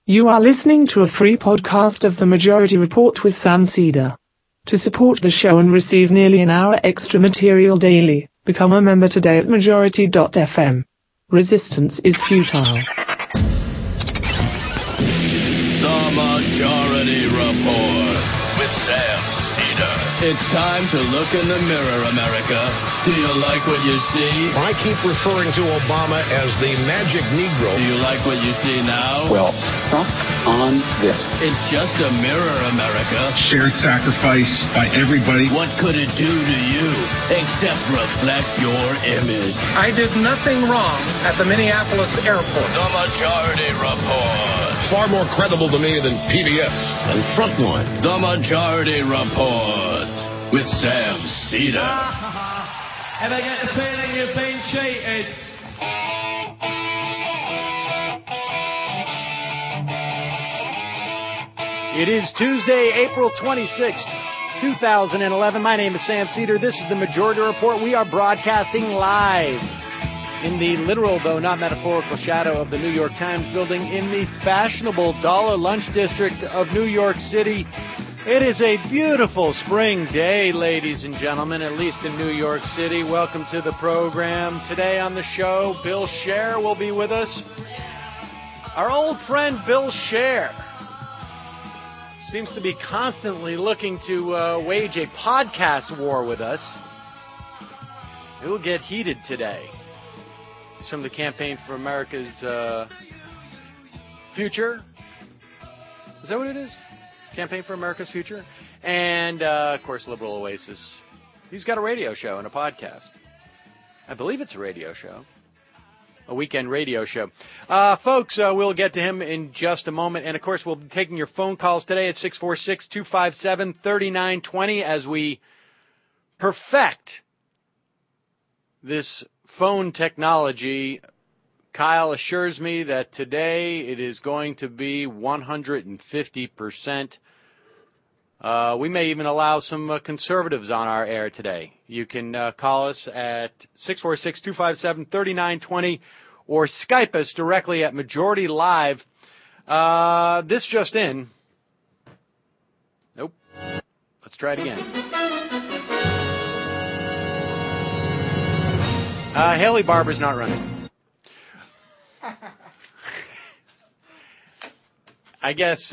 You are listening to a free podcast of The Majority Report with Sam Cedar. To support the show and receive nearly an hour extra material daily, become a member today at majority.fm. Resistance is futile. The Majority Report with Sam Cedar. It's time to look in the mirror, America. Do you like what you see? I keep referring to Obama as the magic Negro. Do you like what you see now? Well, suck on this. It's just a mirror, America. Shared sacrifice by everybody. What could it do to you except reflect your image? I did nothing wrong at the Minneapolis airport. The Majority Report. Far more credible to me than PBS and Frontline. The Majority Report with Sam Cedar. Ever get the feeling you've been cheated? It is Tuesday, April 26th, 2011. My name is Sam Cedar. This is the Majority Report. We are broadcasting live in the literal, though not metaphorical, shadow of the New York Times building in the fashionable Dollar Lunch District of New York City. It is a beautiful spring day, ladies and gentlemen, at least in New York City. Welcome to the program. Today on the show, Bill Scher will be with us. Our old friend Bill Scher seems to be constantly looking to wage a podcast war with us. It will get heated today. It's from the Campaign for America's Future. Is that what it is? Campaign for America's Future. And, of course, Liberal Oasis. He's got a radio show and a podcast. I believe it's a radio show. A weekend radio show. Folks, we'll get to him in just a moment. And, of course, we'll be taking your phone calls today at 646-257-3920 as we perfect this phone technology. Kyle assures me that today it is going to be 150%. We may even allow some conservatives on our air today. You can call us at 646-257-3920 or Skype us directly at Majority Live. This just in. Nope. Let's try it again. Haley Barbour's not running. I guess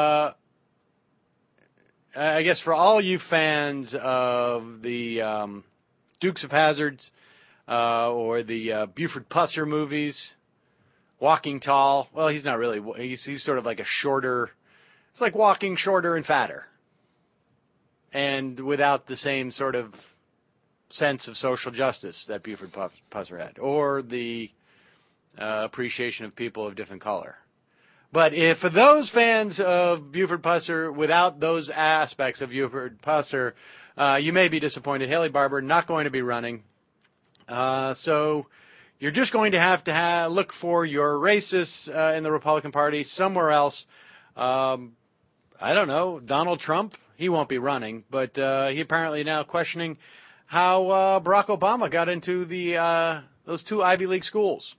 for all you fans of the Dukes of Hazzard or the Buford Pusser movies, Walking Tall. Well, he's not really. He's sort of like a shorter. It's like walking shorter and fatter, and without the same sort of sense of social justice that Buford Pusser had, or the appreciation of people of different color. But if for those fans of Buford Pusser, without those aspects of Buford Pusser, you may be disappointed. Haley Barbour not going to be running. So you're just going to have look for your racists in the Republican Party somewhere else. I don't know. Donald Trump, he won't be running, but he apparently now questioning how Barack Obama got into those two Ivy League schools.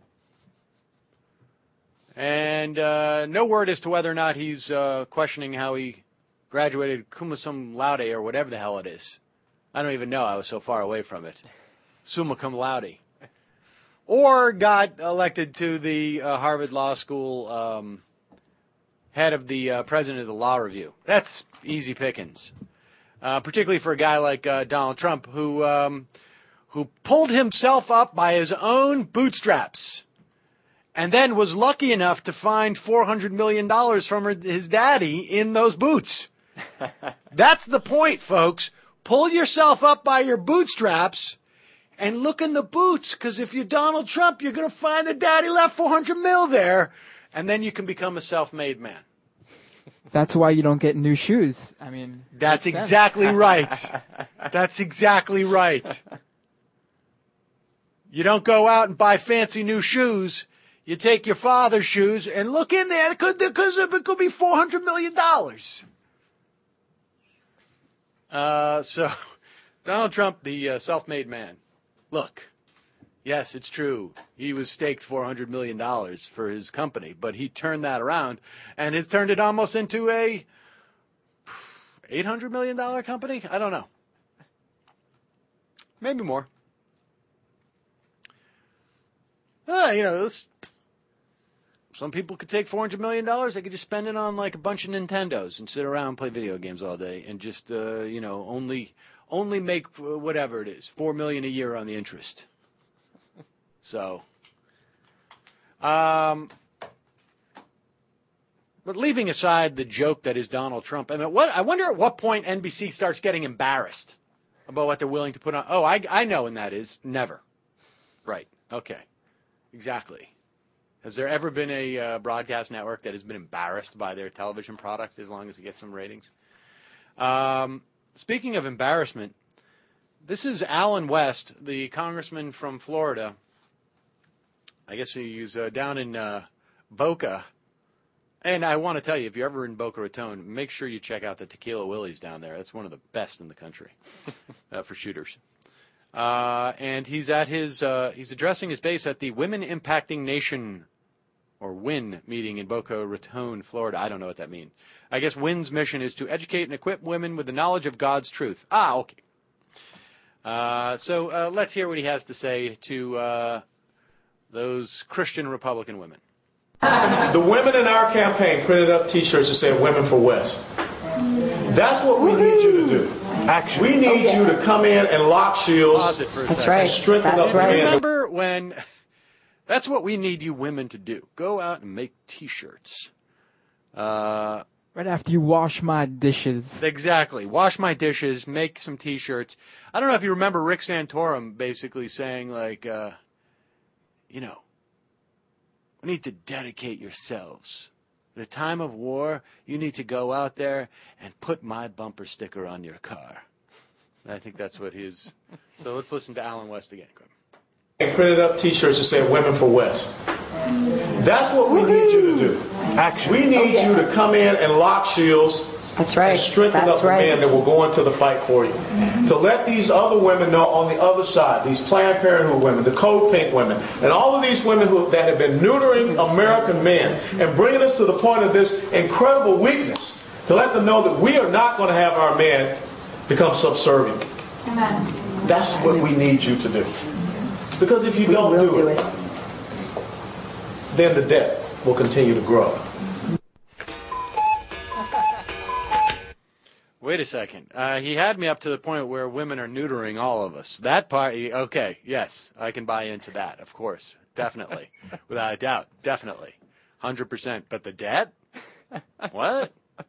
And no word as to whether or not he's questioning how he graduated cum laude or whatever the hell it is. I don't even know. I was so far away from it. Summa cum laude. Or got elected to the Harvard Law School head of the president of the Law Review. That's easy pickings. Particularly for a guy like Donald Trump, who pulled himself up by his own bootstraps. And then was lucky enough to find $400 million from his daddy in those boots. That's the point, folks. Pull yourself up by your bootstraps and look in the boots. Because if you're Donald Trump, you're going to find that daddy left $400 million there. And then you can become a self-made man. That's why you don't get new shoes. I mean, that's exactly right. That's exactly right. You don't go out and buy fancy new shoes. You take your father's shoes and look in there. It could be $400 million. So, Donald Trump, the self-made man. Look, Yes, it's true. He was staked $400 million for his company, but he turned that around, and it's turned it almost into a $800 million company? I don't know. Maybe more. Some people could take $400 million. They could just spend it on like a bunch of Nintendos and sit around and play video games all day and just, only make whatever it is, $4 million a year on the interest. So, but leaving aside the joke that is Donald Trump, I wonder at what point NBC starts getting embarrassed about what they're willing to put on. Oh, I know when that is. Never. Right. Okay. Exactly. Has there ever been a broadcast network that has been embarrassed by their television product as long as it gets some ratings? Speaking of embarrassment, this is Alan West, the congressman from Florida. I guess he's down in Boca. And I want to tell you, if you're ever in Boca Raton, make sure you check out the Tequila Willie's down there. That's one of the best in the country for shooters. And he's at he's addressing his base at the Women Impacting Nation, or WIN, meeting in Boca Raton, Florida. I don't know what that means. I guess WIN's mission is to educate and equip women with the knowledge of God's truth. Okay. So let's hear what he has to say to those Christian Republican women. The women in our campaign printed up T-shirts that said "Women for West." That's what we need you to do. Actually, we need you to come in and lock shields. Pause it for a That's second. right. And strengthen up the men. Remember when? That's what we need you women to do. Go out and make T-shirts. Right after you wash my dishes. Exactly. Wash my dishes. Make some T-shirts. I don't know if you remember Rick Santorum basically saying like, we need to dedicate yourselves. At a time of war, you need to go out there and put my bumper sticker on your car. I think that's what his. So let's listen to Alan West again. And printed up T-shirts that said "Women for West." That's what we need you to do. Actually, we need you to come in and lock shields. That's right. And strengthen up the men that will go into the fight for you. To let these other women know on the other side, these Planned Parenthood women, the Code Pink women, and all of these women that have been neutering American men and bringing us to the point of this incredible weakness, to let them know that we are not going to have our men become subservient. Amen. That's what we need you to do. Because if you don't do it, then the debt will continue to grow. Wait a second. He had me up to the point where women are neutering all of us. That part, okay, yes, I can buy into that, of course. Definitely. Without a doubt. Definitely. 100%. But the debt? What?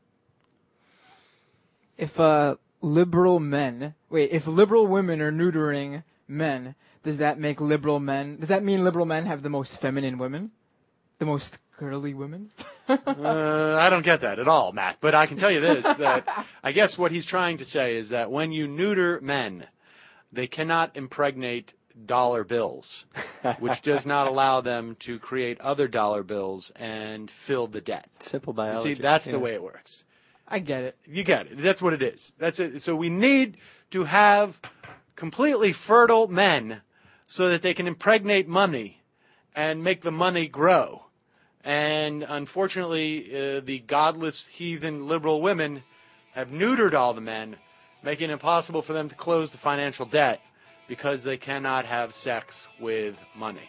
If liberal women are neutering men, does that mean liberal men have the most feminine women? The most girly women? I don't get that at all, Matt. But I can tell you this, that I guess what he's trying to say is that when you neuter men, they cannot impregnate dollar bills, which does not allow them to create other dollar bills and fill the debt. Simple biology. See, that's the way it works. I get it. You get it. That's what it is. That's it. So we need to have completely fertile men so that they can impregnate money and make the money grow. And unfortunately, the godless, heathen, liberal women have neutered all the men, making it impossible for them to close the financial debt because they cannot have sex with money.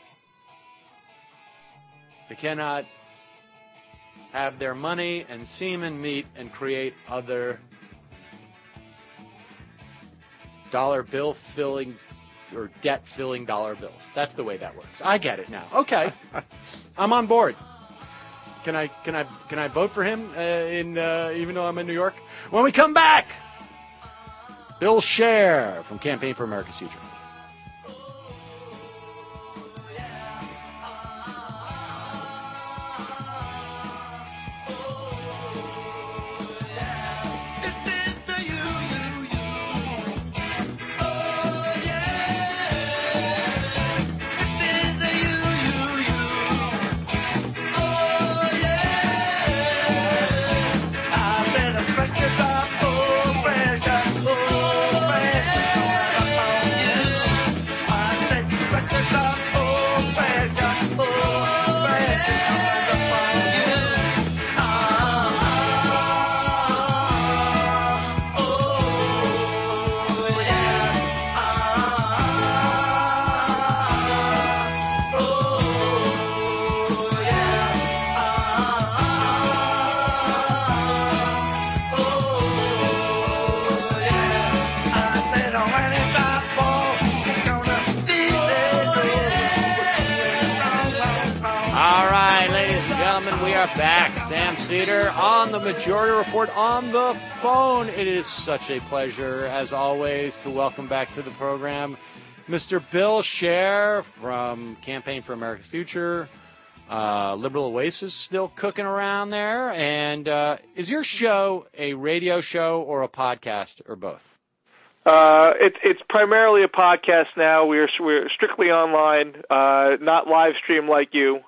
They cannot have their money and semen meet and create other dollar bill filling or debt filling dollar bills. That's the way that works. I get it now. Okay. I'm on board. Can I vote for him even though I'm in New York? When we come back, Bill Scher from Campaign for America's Future. Pressure drop, oh, pressure, oh, pressure. Gentlemen, we are back. Sam Cedar on the Majority Report on the phone. It is such a pleasure, as always, to welcome back to the program Mr. Bill Scher from Campaign for America's Future. Liberal Oasis still cooking around there. And is your show a radio show or a podcast or both? It's primarily a podcast now. We're strictly online, not live stream like you.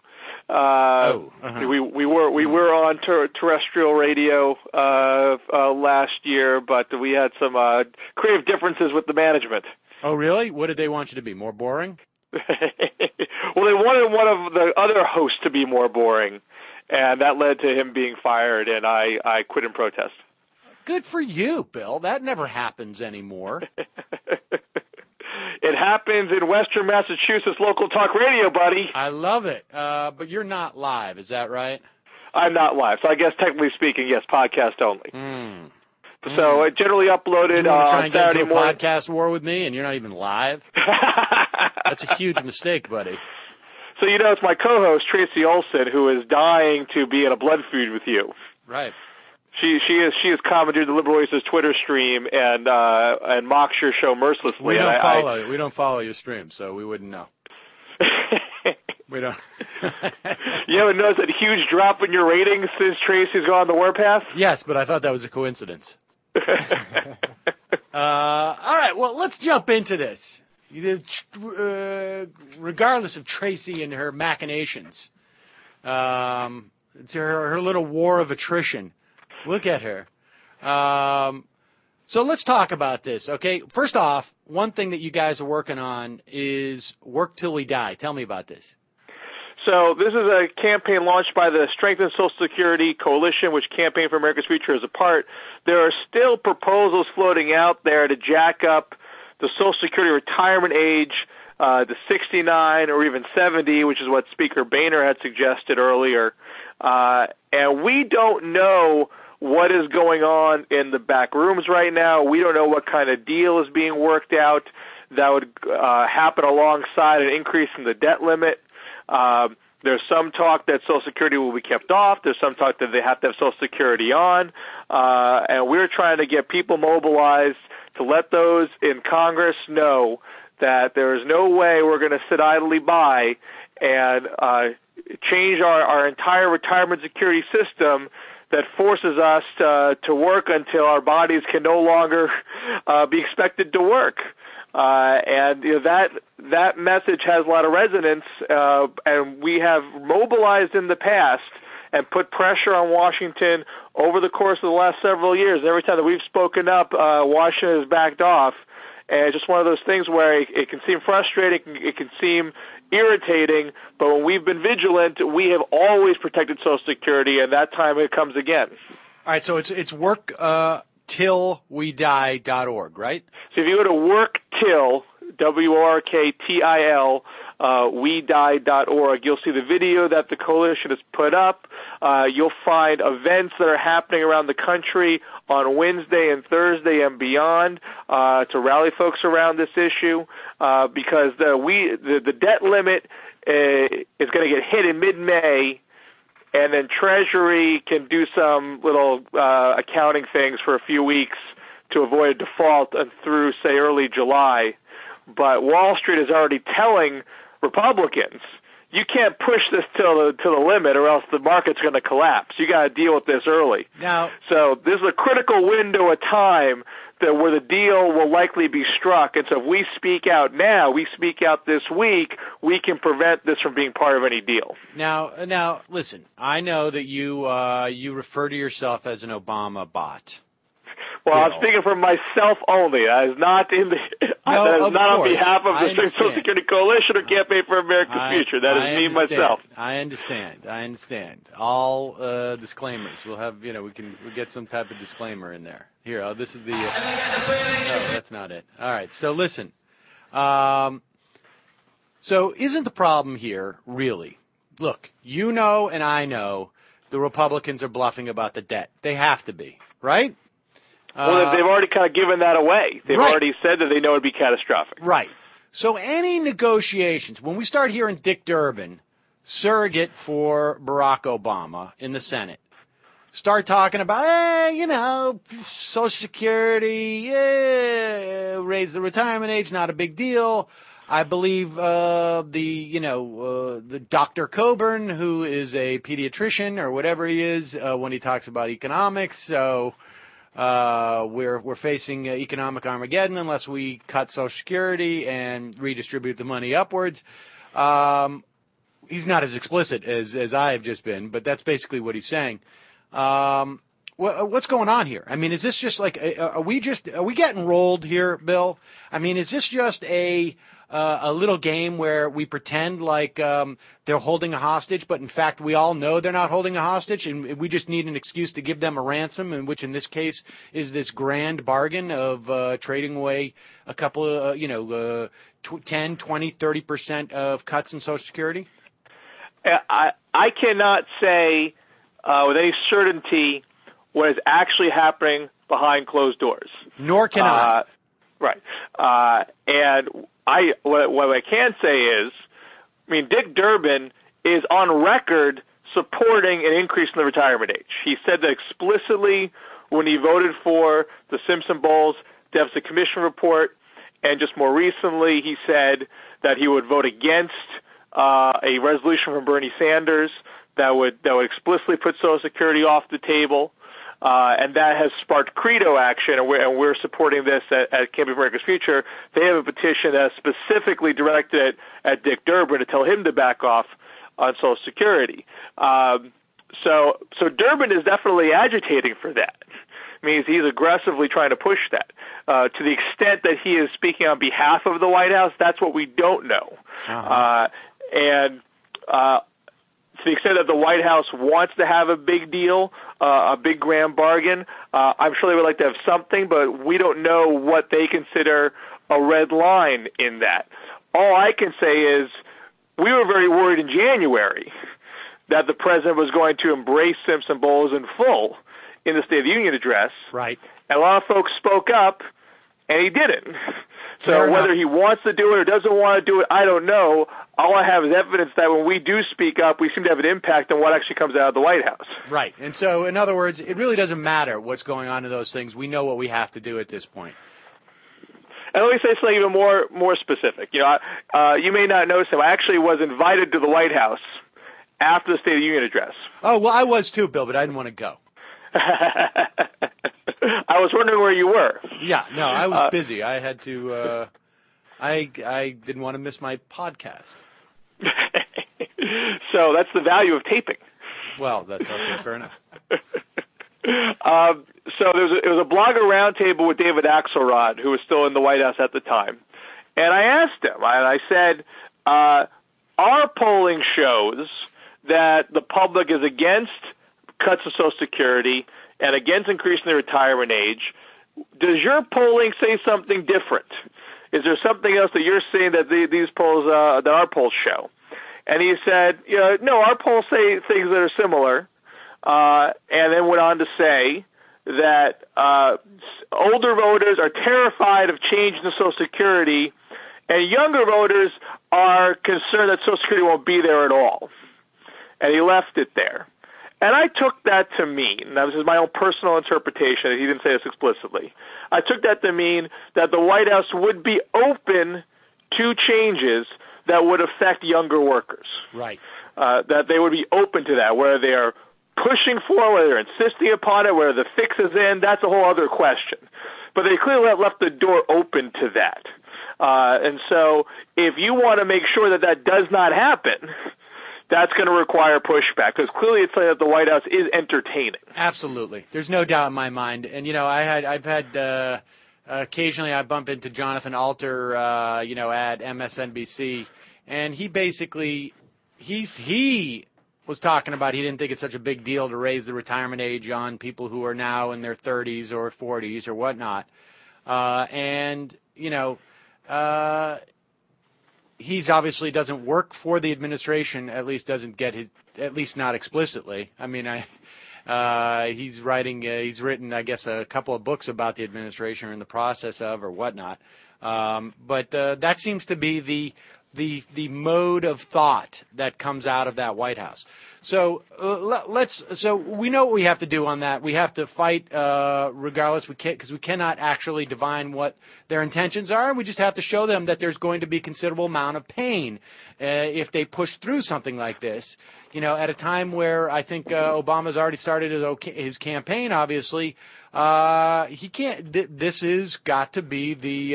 We were on terrestrial radio last year, but we had some creative differences with the management. Oh, really? What did they want you to be? More boring? Well, they wanted one of the other hosts to be more boring, and that led to him being fired, and I quit in protest. Good for you, Bill. That never happens anymore. It happens in Western Massachusetts local talk radio, buddy. I love it. But you're not live, is that right? I'm not live. So I guess technically speaking, yes, podcast only. So I generally uploaded you on try and Saturday get into a morning. podcast war with me and you're not even live? That's a huge mistake, buddy. So it's my co-host, Tracy Olson, who is dying to be in a blood feud with you. Right. She has commented the Liberal Oasis Twitter stream and mocks your show mercilessly. We don't follow your stream, so we wouldn't know. We don't. You haven't noticed a huge drop in your ratings since Tracy's gone on the warpath? Yes, but I thought that was a coincidence. All right, well, let's jump into this. Regardless of Tracy and her machinations, it's her little war of attrition. Look at her. So let's talk about this, okay? First off, one thing that you guys are working on is Work Till We Die. Tell me about this. So this is a campaign launched by the Strengthen Social Security Coalition, which Campaign for America's Future is a part. There are still proposals floating out there to jack up the Social Security retirement age to 69 or even 70, which is what Speaker Boehner had suggested earlier. And we don't know what is going on in the back rooms right now. We don't know what kind of deal is being worked out that would happen alongside an increase in the debt limit. There's some talk that Social Security will be kept off. There's some talk that they have to have Social Security on. And we're trying to get people mobilized to let those in Congress know that there is no way we're going to sit idly by and change our entire retirement security system that forces us to work until our bodies can no longer be expected to work. And that message has a lot of resonance, and we have mobilized in the past and put pressure on Washington over the course of the last several years. Every time that we've spoken up, Washington has backed off. And it's just one of those things where it can seem frustrating, it can seem irritating, but when we've been vigilant, we have always protected Social Security, and that time it comes again. All right, so it's worktillwedie.org, right? So if you go to worktill, WORKTIL, wedie.org, you'll see the video that the coalition has put up. You'll find events that are happening around the country on Wednesday and Thursday and beyond to rally folks around this issue because the debt limit is going to get hit in mid-May, and then Treasury can do some little accounting things for a few weeks to avoid a default through, say, early July. But Wall Street is already telling Republicans, you can't push this to the limit or else the market's going to collapse. You got to deal with this early. Now, so this is a critical window of time where the deal will likely be struck. And so if we speak out now, we speak out this week, we can prevent this from being part of any deal. Now, listen, I know that you refer to yourself as an Obama bot. Well, I'm speaking for myself only. That is not on behalf of the Social Security Coalition or Campaign for America's Future. That is me myself. I understand. All disclaimers. We'll have, we'll get some type of disclaimer in there. Here, this is the. No, that's not it. All right. So listen. So isn't the problem here really? Look, and I know the Republicans are bluffing about the debt. They have to be, right? Well, they've already kind of given that away. They've already said that they know it would be catastrophic. Right. So any negotiations, when we start hearing Dick Durbin surrogate for Barack Obama in the Senate start talking about, Social Security, raise the retirement age, not a big deal. I believe the Dr. Coburn, who is a pediatrician or whatever he is, when he talks about economics. So we're facing economic Armageddon unless we cut Social Security and redistribute the money upwards. He's not as explicit as I have just been, but that's basically what he's saying. What's going on here? I mean, is this just like, are we getting rolled here, Bill? I mean, is this just a little game where we pretend like they're holding a hostage, but in fact we all know they're not holding a hostage, and we just need an excuse to give them a ransom, and which in this case is this grand bargain of trading away a couple of 10, 20, 30% of cuts in Social Security? I cannot say with any certainty what is actually happening behind closed doors. Nor can I. Right. And what I can say is, Dick Durbin is on record supporting an increase in the retirement age. He said that explicitly when he voted for the Simpson Bowles Deficit Commission report, and just more recently he said that he would vote against a resolution from Bernie Sanders that would explicitly put Social Security off the table. And that has sparked Credo action, and we're supporting this at Campaign for America's Future. They have a petition that is specifically directed at Dick Durbin to tell him to back off on Social Security. So Durbin is definitely agitating for that. He's aggressively trying to push that. To the extent that he is speaking on behalf of the White House, that's what we don't know. To the extent that the White House wants to have a big deal, a big grand bargain, I'm sure they would like to have something, but we don't know what they consider a red line in that. All I can say is we were very worried in January that the president was going to embrace Simpson Bowles in full in the State of the Union address. Right. And a lot of folks spoke up, and he didn't. So whether he wants to do it or doesn't want to do it, I don't know. All I have is evidence that when we do speak up, we seem to have an impact on what actually comes out of the White House. Right. And so, in other words, it really doesn't matter what's going on in those things. We know what we have to do at this point. And let me say something even more specific. You may not know, Sam, I actually was invited to the White House after the State of the Union address. Oh, well, I was too, Bill, but I didn't want to go. I was wondering where you were. Yeah, no, I was busy. I had to, I didn't want to miss my podcast. So that's the value of taping. Well, that's okay, fair enough. So it was a blogger roundtable with David Axelrod, who was still in the White House at the time. And I asked him, I said, our polling shows that the public is against cuts to Social Security and against increasing the retirement age. Does your polling say something different? Is there something else that you're seeing that these polls, that our polls show? And he said, no, our polls say things that are similar, and then went on to say that older voters are terrified of changing the Social Security, and younger voters are concerned that Social Security won't be there at all. And he left it there. And I took that to mean, now this is my own personal interpretation, he didn't say this explicitly, I took that to mean that the White House would be open to changes that would affect younger workers. Right. That they would be open to that, whether they are pushing for it, whether they're insisting upon it, whether the fix is in, that's a whole other question. But they clearly left the door open to that. And so if you want to make sure that that does not happen, that's going to require pushback, because clearly it's something that the White House is entertaining. Absolutely. There's no doubt in my mind. And, I've had occasionally I bump into Jonathan Alter, at MSNBC, and he basically, he was talking about he didn't think it's such a big deal to raise the retirement age on people who are now in their 30s or 40s or whatnot. He's obviously doesn't work for the administration, at least doesn't get his, at least not explicitly. I mean, he's written, I guess, a couple of books about the administration or in the process of or whatnot. But that seems to be the mode of thought that comes out of that White House. So so we know what we have to do on that. We have to fight regardless. We can't, because we cannot actually divine what their intentions are, and we just have to show them that there's going to be considerable amount of pain if they push through something like this. You know, at a time where I think Obama's already started his campaign. Obviously, he can't. This has got to be the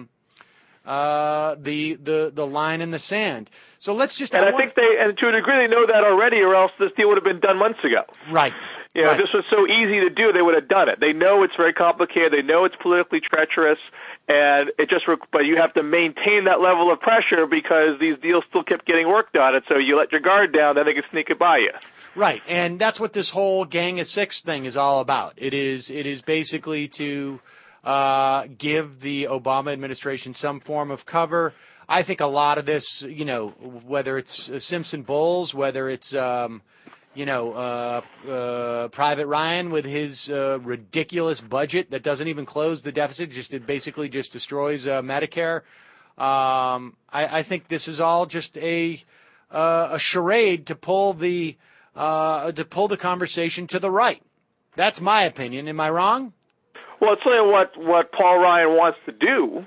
line in the sand. So let's just. And I think and to a degree, they know that already, or else this deal would have been done months ago. Right. You know, this was so easy to do, they would have done it. They know it's very complicated. They know it's politically treacherous, and but you have to maintain that level of pressure because these deals still kept getting worked on. And so you let your guard down, then they can sneak it by you. Right, and that's what this whole Gang of Six thing is all about. It is basically to give the Obama administration some form of cover. I think a lot of this, you know, whether it's Simpson Bowles, whether it's Private Ryan with his ridiculous budget that doesn't even close the deficit, it basically just destroys Medicare. I think this is all just a charade to pull the conversation to the right. That's my opinion. Am I wrong? Well, it's really what Paul Ryan wants to do,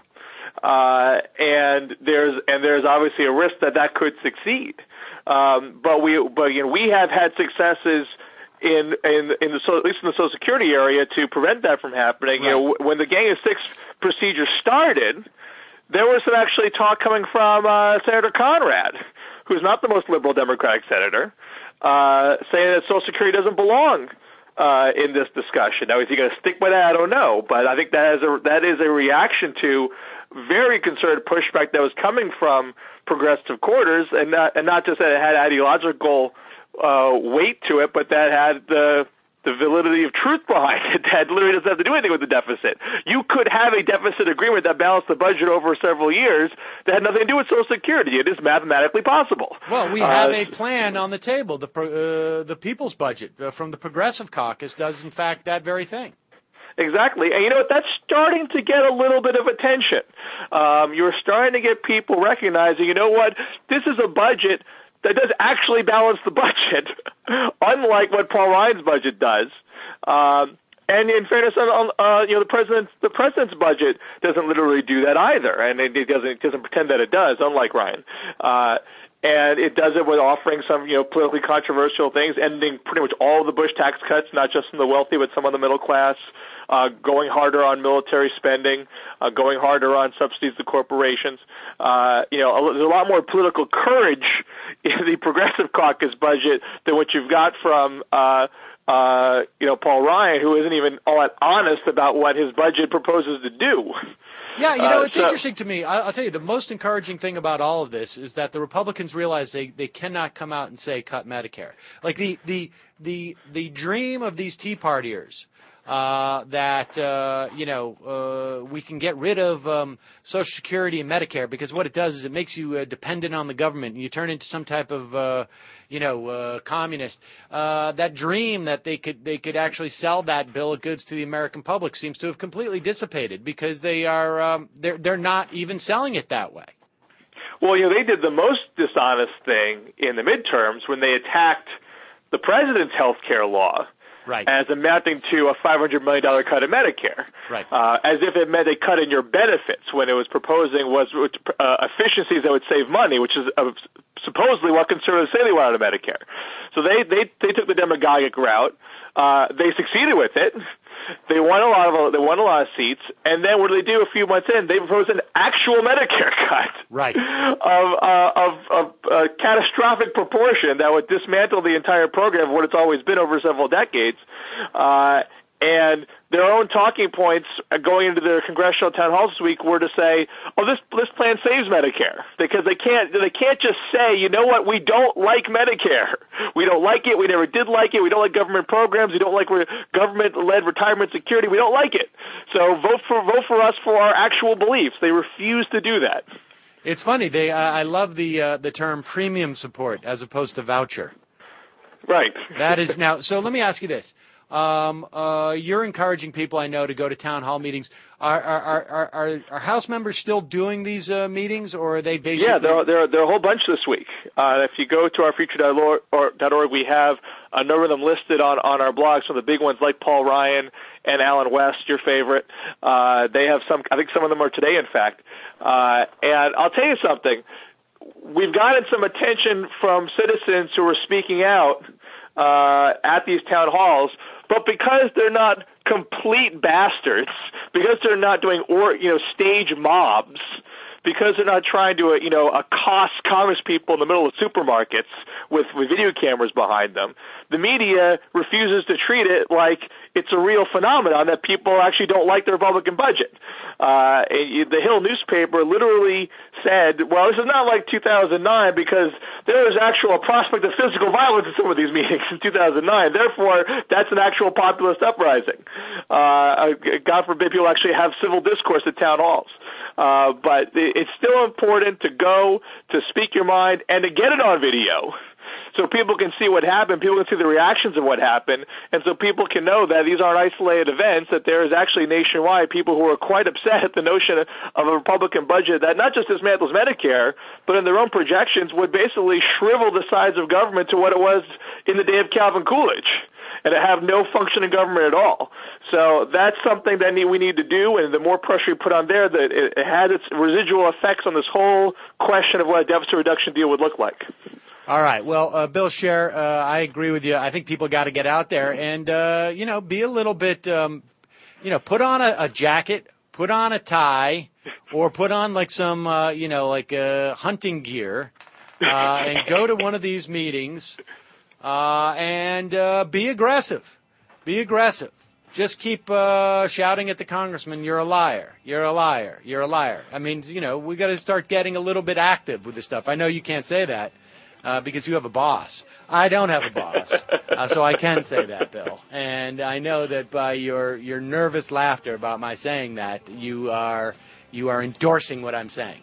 and there's obviously a risk that could succeed. But we have had successes in at least in the Social Security area to prevent that from happening. Right. You know, when the Gang of Six procedure started, there was some actually talk coming from Senator Conrad, who's not the most liberal Democratic senator, saying that Social Security doesn't belong in this discussion. Now, is he going to stick by that? I don't know, but I think that is a reaction to very concerted pushback that was coming from progressive quarters, and not just that it had ideological weight to it, but that had the validity of truth behind it. That literally doesn't have to do anything with the deficit. You could have a deficit agreement that balanced the budget over several years that had nothing to do with Social Security. It is mathematically possible. Well, we have a plan on the table. The People's Budget from the Progressive Caucus does, in fact, that very thing. Exactly. And you know what? That's starting to get a little bit of attention. You're starting to get people recognizing, you know what, this is a budget that does actually balance the budget, unlike what Paul Ryan's budget does. And in fairness, the president's budget doesn't literally do that either, and it doesn't pretend that it does, unlike Ryan. And it does it with offering some, politically controversial things, ending pretty much all of the Bush tax cuts, not just from the wealthy, but some of the middle class, going harder on military spending, going harder on subsidies to corporations. There's a lot more political courage in the Progressive Caucus budget than what you've got from, Paul Ryan, who isn't even all that honest about what his budget proposes to do. Yeah, it's interesting to me. I'll tell you, the most encouraging thing about all of this is that the Republicans realize they cannot come out and say cut Medicare. Like the dream of these Tea Partiers that we can get rid of Social Security and Medicare, because what it does is it makes you dependent on the government, and you turn into some type of communist. That dream that they could actually sell that bill of goods to the American public seems to have completely dissipated, because they're not even selling it that way. Well, they did the most dishonest thing in the midterms when they attacked the president's health care law. Right. As amounting to a $500 million cut in Medicare. Right. As if it meant a cut in your benefits, when it was proposing efficiencies that would save money, which is supposedly what conservatives say they want out of Medicare. So they took the demagogic route. They succeeded with it. They won a lot of seats, and then what do they do? A few months in, they proposed an actual Medicare cut, right, of catastrophic proportion that would dismantle the entire program of what it's always been over several decades. And their own talking points going into their congressional town halls this week were to say, "Oh, this plan saves Medicare," because they can't just say, "You know what? We don't like Medicare. We don't like it. We never did like it. We don't like government programs. We don't like government-led retirement security. We don't like it. So vote for us for our actual beliefs." They refuse to do that. It's funny. I love the term premium support as opposed to voucher. Right. That is now. So let me ask you this. You're encouraging people, I know, to go to town hall meetings. Are House members still doing these meetings, or are they basically? Yeah, there are a whole bunch this week. If you go to ourfuture.org, we have a number of them listed on our blog. Some of the big ones, like Paul Ryan and Alan West, your favorite. They have some. I think some of them are today, in fact. And I'll tell you something. We've gotten some attention from citizens who are speaking out at these town halls, but because they're not complete bastards, because they're not doing stage mobs, because they're not trying to accost congresspeople in the middle of supermarkets with video cameras behind them, the media refuses to treat it like it's a real phenomenon that people actually don't like the Republican budget. The Hill newspaper literally said, well, this is not like 2009 because there was actual prospect of physical violence in some of these meetings in 2009. Therefore, that's an actual populist uprising. God forbid people actually have civil discourse at town halls. But it's still important to go, to speak your mind, and to get it on video so people can see what happened, people can see the reactions of what happened, and so people can know that these aren't isolated events, that there is actually nationwide people who are quite upset at the notion of a Republican budget that not just dismantles Medicare, but in their own projections would basically shrivel the size of government to what it was in the day of Calvin Coolidge, and to have no functioning government at all. So that's something that we need to do, and the more pressure you put on there, that it has its residual effects on this whole question of what a deficit reduction deal would look like. All right. Well, Bill Scher, I agree with you. I think people got to get out there and, be a little bit, put on a jacket, put on a tie, or put on like some, hunting gear, and go to one of these meetings, and be aggressive. Be aggressive. Just keep shouting at the congressman, you're a liar, you're a liar, you're a liar. I mean, we got to start getting a little bit active with this stuff. I know you can't say that. Because you have a boss. I don't have a boss, so I can say that, Bill. And I know that by your nervous laughter about my saying that, you are endorsing what I'm saying.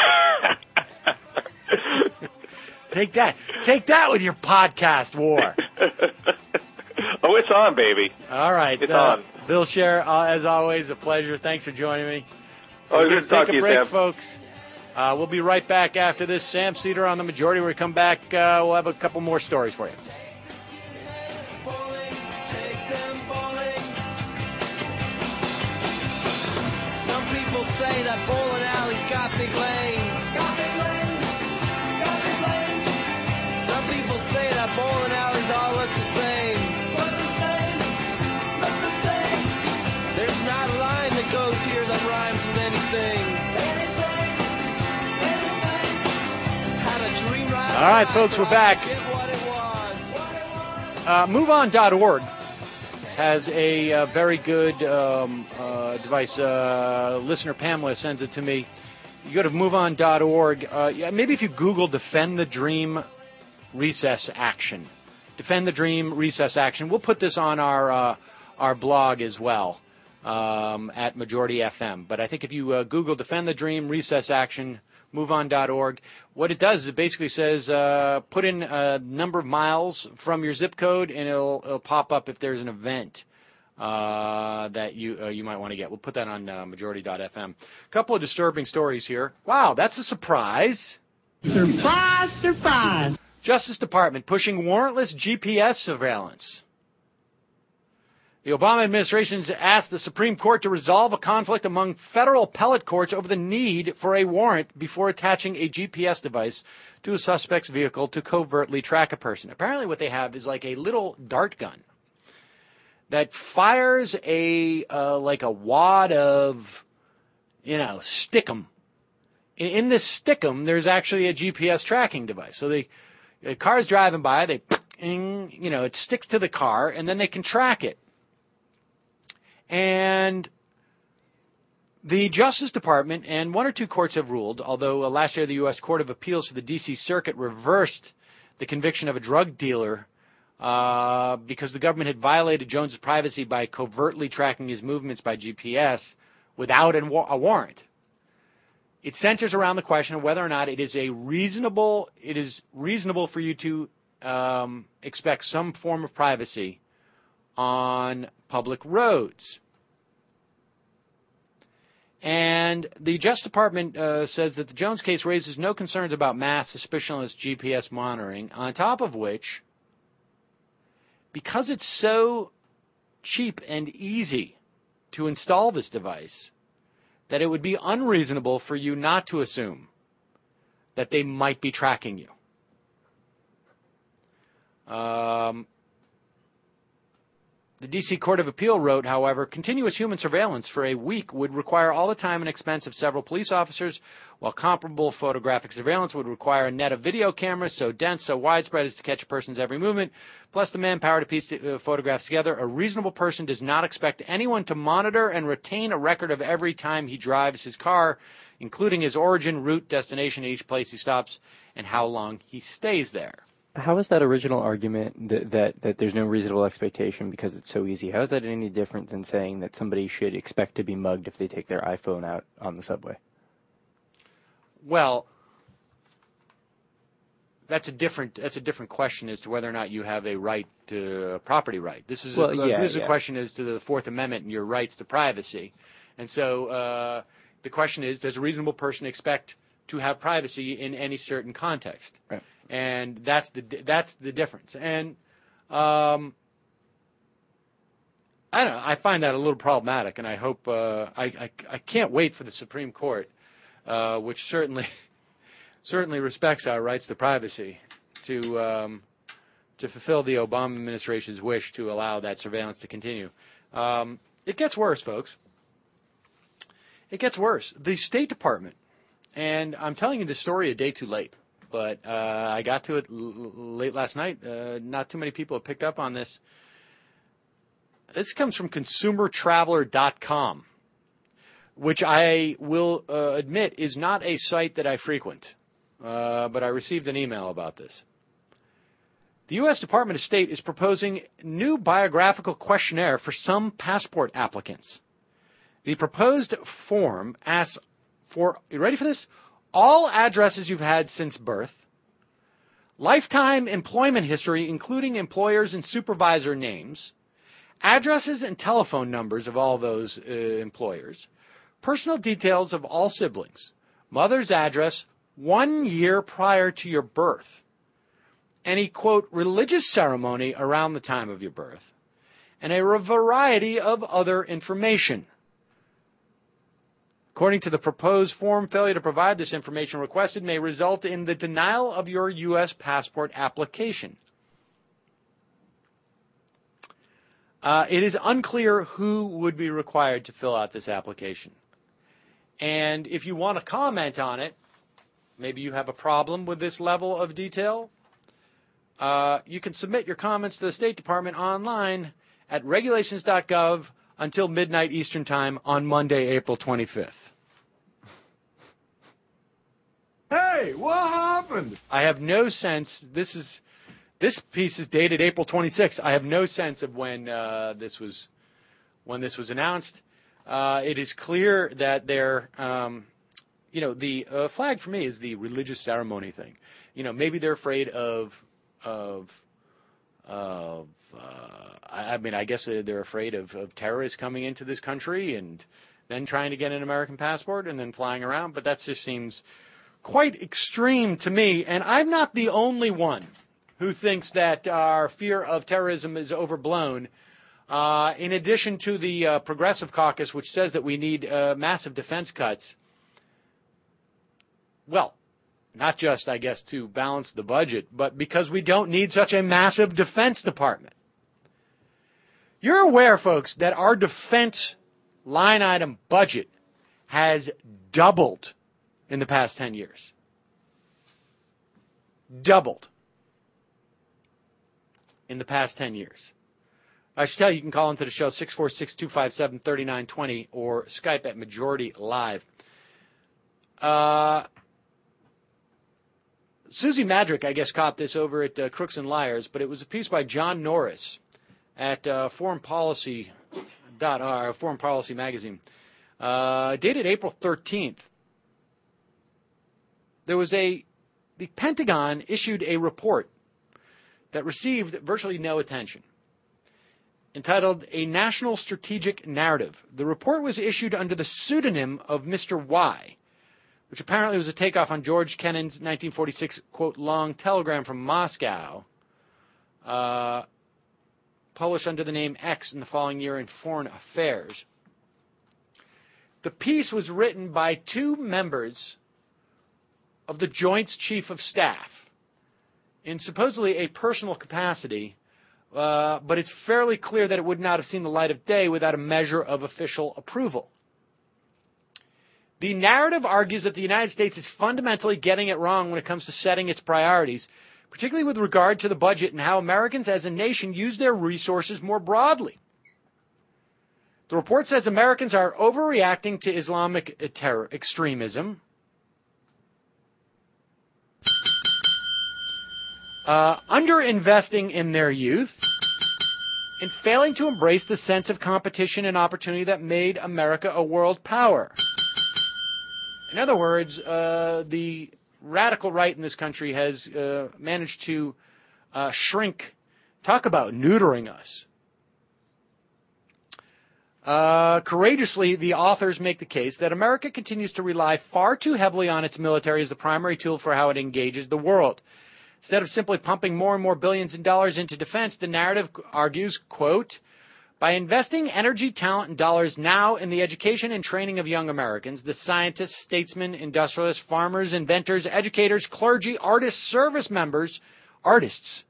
Take that with your podcast war. Oh, it's on, baby. All right, it's on. Bill Scher, as always, a pleasure. Thanks for joining me. Oh, good to talk to you, Take a break, Sam. folks. We'll be right back after this. Sam Seder on The Majority. When we come back, we'll have a couple more stories for you. Some people say that bowling alleys got big lanes. Got big lanes. Got big lanes. Some people say that bowling alleys all look the same. Look the same. Look the same. There's not a line that goes here that rhymes with anything. All right, folks, we're back. MoveOn.org has a very good device. Listener Pamela sends it to me. You go to MoveOn.org. Maybe if you Google Defend the Dream Recess Action. Defend the Dream Recess Action. We'll put this on our blog as well at Majority FM. But I think if you Google Defend the Dream Recess Action, MoveOn.org. What it does is it basically says put in a number of miles from your zip code, and it'll pop up if there's an event that you might want to get. We'll put that on Majority.fm. A couple of disturbing stories here. Wow, that's a surprise. Surprise, surprise. Justice Department pushing warrantless GPS surveillance. The Obama administration has asked the Supreme Court to resolve a conflict among federal appellate courts over the need for a warrant before attaching a GPS device to a suspect's vehicle to covertly track a person. Apparently what they have is like a little dart gun that fires a wad of, stickum. In this stickum, there's actually a GPS tracking device. So the car's driving by, it sticks to the car, and then they can track it. And the Justice Department and one or two courts have ruled, although last year the U.S. Court of Appeals for the D.C. Circuit reversed the conviction of a drug dealer because the government had violated Jones's privacy by covertly tracking his movements by GPS without a warrant. It centers around the question of whether or not it is reasonable for you to expect some form of privacy on public roads. And the Justice Department says that the Jones case raises no concerns about mass suspicionless GPS monitoring, on top of which, because it's so cheap and easy to install this device, that it would be unreasonable for you not to assume that they might be tracking you. The D.C. Court of Appeal wrote, however, continuous human surveillance for a week would require all the time and expense of several police officers, while comparable photographic surveillance would require a net of video cameras so dense, so widespread as to catch a person's every movement, plus the manpower to piece photographs together. A reasonable person does not expect anyone to monitor and retain a record of every time he drives his car, including his origin, route, destination, each place he stops, and how long he stays there. How is that original argument that there's no reasonable expectation because it's so easy? How is that any different than saying that somebody should expect to be mugged if they take their iPhone out on the subway? Well, that's a different question as to whether or not you have a right to a property right. This is a question as to the Fourth Amendment and your rights to privacy. And so the question is, does a reasonable person expect to have privacy in any certain context? Right. And that's the difference. And I don't know. I find that a little problematic, and I hope I can't wait for the Supreme Court, which certainly respects our rights to privacy, to fulfill the Obama administration's wish to allow that surveillance to continue. It gets worse, folks. It gets worse. The State Department, and I'm telling you this story a day too late, but I got to it late last night. Not too many people have picked up on this. This comes from ConsumerTraveler.com, which I will admit is not a site that I frequent, but I received an email about this. The U.S. Department of State is proposing new biographical questionnaire for some passport applicants. The proposed form asks for, you ready for this? All addresses you've had since birth, lifetime employment history, including employers and supervisor names, addresses and telephone numbers of all those employers, personal details of all siblings, mother's address 1 year prior to your birth, any, quote, religious ceremony around the time of your birth, and a variety of other information. According to the proposed form, failure to provide this information requested may result in the denial of your U.S. passport application. It is unclear who would be required to fill out this application. And if you want to comment on it, maybe you have a problem with this level of detail, you can submit your comments to the State Department online at regulations.gov until midnight Eastern Time on Monday, April 25th. Hey, what happened? I have no sense. This piece is dated April 26th. I have no sense of when this was announced. It is clear that they're, the flag for me is the religious ceremony thing. Maybe they're afraid of I guess they're afraid of terrorists coming into this country and then trying to get an American passport and then flying around. But that just seems quite extreme to me. And I'm not the only one who thinks that our fear of terrorism is overblown. In addition to the Progressive Caucus, which says that we need massive defense cuts. Well, not just, I guess, to balance the budget, but because we don't need such a massive Defense Department. You're aware, folks, that our defense line item budget has doubled in the past 10 years. Doubled in the past 10 years. I should tell you, you can call into the show 646-257-3920 or Skype at Majority Live. Susie Madrick, I guess, caught this over at Crooks and Liars, but it was a piece by John Norris at Foreign Policy Magazine, dated April 13th. The Pentagon issued a report that received virtually no attention. entitled A National Strategic Narrative. The report was issued under the pseudonym of Mr. Y, which apparently was a takeoff on George Kennan's 1946, quote, long telegram from Moscow, published under the name X in the following year in Foreign Affairs. The piece was written by two members of the Joint Chief of Staff in supposedly a personal capacity, but it's fairly clear that it would not have seen the light of day without a measure of official approval. The narrative argues that the United States is fundamentally getting it wrong when it comes to setting its priorities, particularly with regard to the budget and how Americans as a nation use their resources more broadly. The report says Americans are overreacting to Islamic extremism, underinvesting in their youth, and failing to embrace the sense of competition and opportunity that made America a world power. In other words, the radical right in this country has managed to shrink. Talk about neutering us. Courageously, the authors make the case that America continues to rely far too heavily on its military as the primary tool for how it engages the world. Instead of simply pumping more and more billions of dollars into defense, the narrative argues, quote, by investing energy, talent, and dollars now in the education and training of young Americans, the scientists, statesmen, industrialists, farmers, inventors, educators, clergy, artists, service members, artists,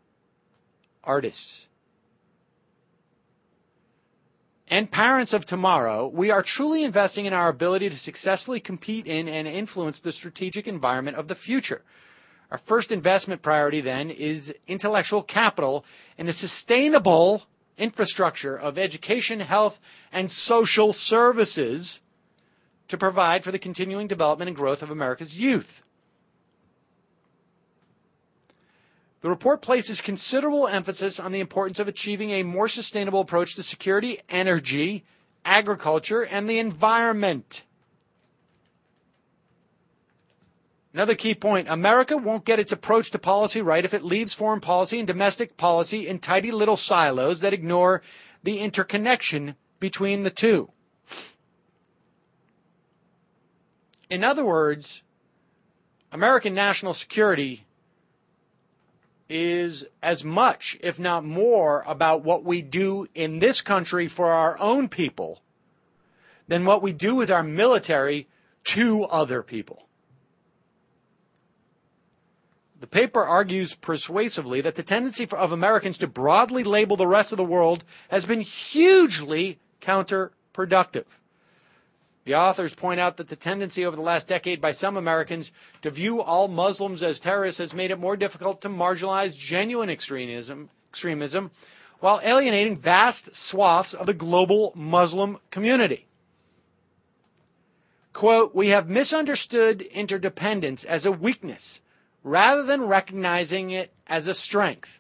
and parents of tomorrow, we are truly investing in our ability to successfully compete in and influence the strategic environment of the future. Our first investment priority, then, is intellectual capital and a sustainable infrastructure of education, health, and social services to provide for the continuing development and growth of America's youth. The report places considerable emphasis on the importance of achieving a more sustainable approach to security, energy, agriculture, and the environment. Another key point, America won't get its approach to policy right if it leaves foreign policy and domestic policy in tidy little silos that ignore the interconnection between the two. In other words, American national security is as much, if not more, about what we do in this country for our own people than what we do with our military to other people. The paper argues persuasively that the tendency of Americans to broadly label the rest of the world has been hugely counterproductive. The authors point out that the tendency over the last decade by some Americans to view all Muslims as terrorists has made it more difficult to marginalize genuine extremism while alienating vast swaths of the global Muslim community. Quote, we have misunderstood interdependence as a weakness rather than recognizing it as a strength.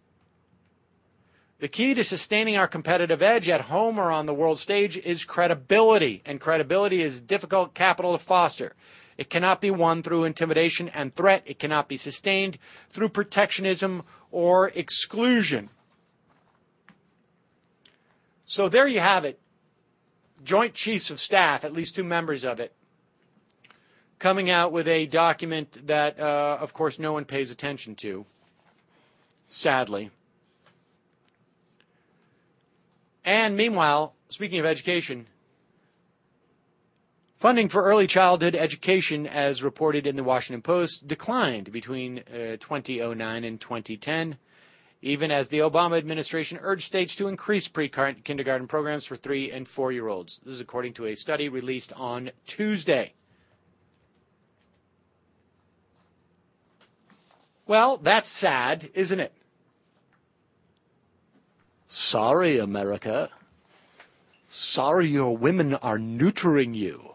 The key to sustaining our competitive edge at home or on the world stage is credibility, and credibility is difficult capital to foster. It cannot be won through intimidation and threat. It cannot be sustained through protectionism or exclusion. So there you have it. Joint Chiefs of Staff, at least two members of it, coming out with a document that, of course, no one pays attention to, sadly. And meanwhile, speaking of education, funding for early childhood education, as reported in the Washington Post, declined between 2009 and 2010, even as the Obama administration urged states to increase pre-kindergarten programs for 3- and 4-year-olds. This is according to a study released on Tuesday. Well, that's sad, isn't it? Sorry, America. Sorry your women are neutering you.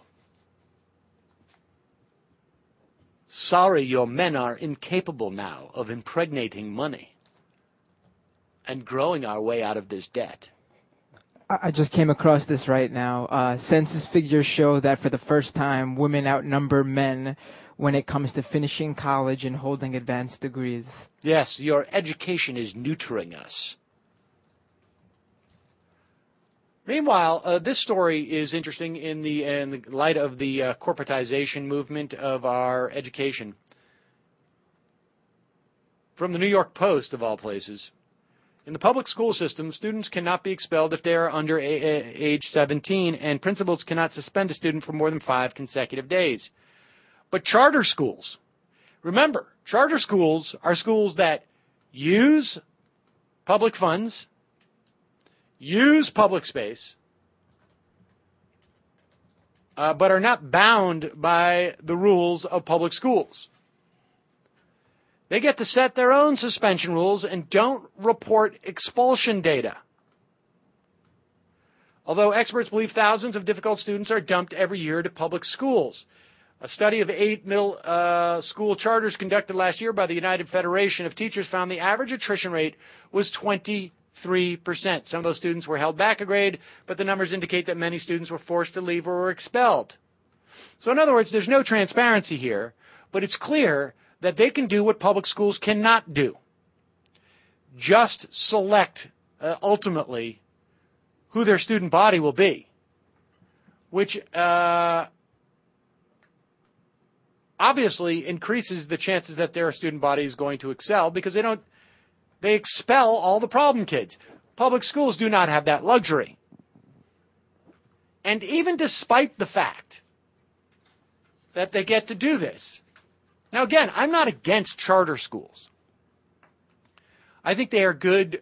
Sorry your men are incapable now of impregnating money and growing our way out of this debt. I just came across this right now. Census figures show that for the first time, women outnumber men when it comes to finishing college and holding advanced degrees. Yes, your education is neutering us. Meanwhile, this story is interesting in the light of the corporatization movement of our education. From the New York Post, of all places. In the public school system, students cannot be expelled if they are under age 17, and principals cannot suspend a student for more than 5 consecutive days. But charter schools, remember, charter schools are schools that use public funds, use public space, but are not bound by the rules of public schools. They get to set their own suspension rules and don't report expulsion data. Although experts believe thousands of difficult students are dumped every year to public schools. A study of 8 middle school charters conducted last year by the United Federation of Teachers found the average attrition rate was 23%. Some of those students were held back a grade, but the numbers indicate that many students were forced to leave or were expelled. So in other words, there's no transparency here, but it's clear that they can do what public schools cannot do. Just select, ultimately, who their student body will be, which obviously increases the chances that their student body is going to excel because they expel all the problem kids. Public schools do not have that luxury. And even despite the fact that they get to do this, now again, I'm not against charter schools. I think they are good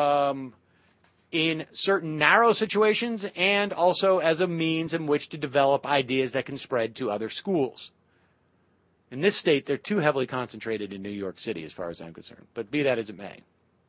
in certain narrow situations and also as a means in which to develop ideas that can spread to other schools. In this state, they're too heavily concentrated in New York City, as far as I'm concerned. But be that as it may.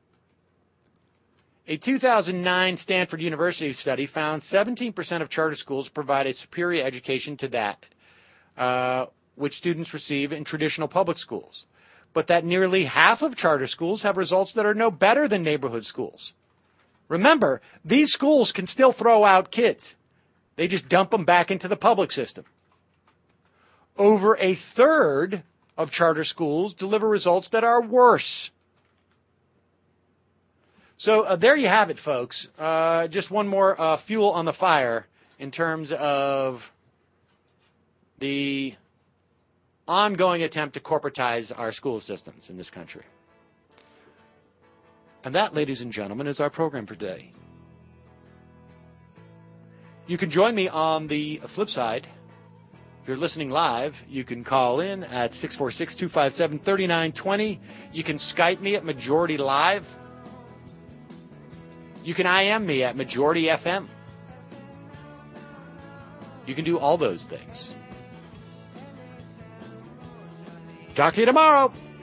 A 2009 Stanford University study found 17% of charter schools provide a superior education to that which students receive in traditional public schools, but that nearly half of charter schools have results that are no better than neighborhood schools. Remember, these schools can still throw out kids. They just dump them back into the public system. Over a third of charter schools deliver results that are worse. So there you have it, folks. Just one more fuel on the fire in terms of the ongoing attempt to corporatize our school systems in this country. And that, ladies and gentlemen, is our program for today. You can join me on the flip side. If you're listening live, you can call in at 646-257-3920. You can Skype me at Majority Live. You can IM me at Majority FM. You can do all those things. Talk to you tomorrow.